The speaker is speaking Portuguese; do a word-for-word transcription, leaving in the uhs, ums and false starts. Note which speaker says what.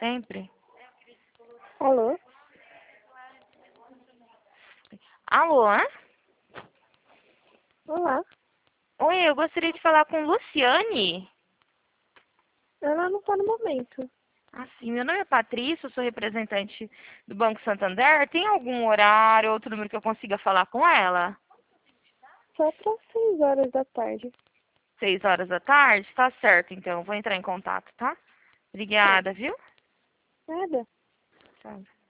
Speaker 1: sempre?
Speaker 2: Alô?
Speaker 1: Alô, hã?
Speaker 2: Olá.
Speaker 1: Oi, eu gostaria de falar com Luciane.
Speaker 2: Ela não tá no momento.
Speaker 1: Ah, sim, meu nome é Patrícia, eu sou representante do Banco Santander. Tem algum horário, outro número que eu consiga falar com ela?
Speaker 2: Só para seis horas da tarde.
Speaker 1: Seis horas da tarde? Tá certo, então. Vou entrar em contato, tá?
Speaker 2: Tá.
Speaker 1: Obrigada, viu?
Speaker 2: Nada.
Speaker 1: Tchau.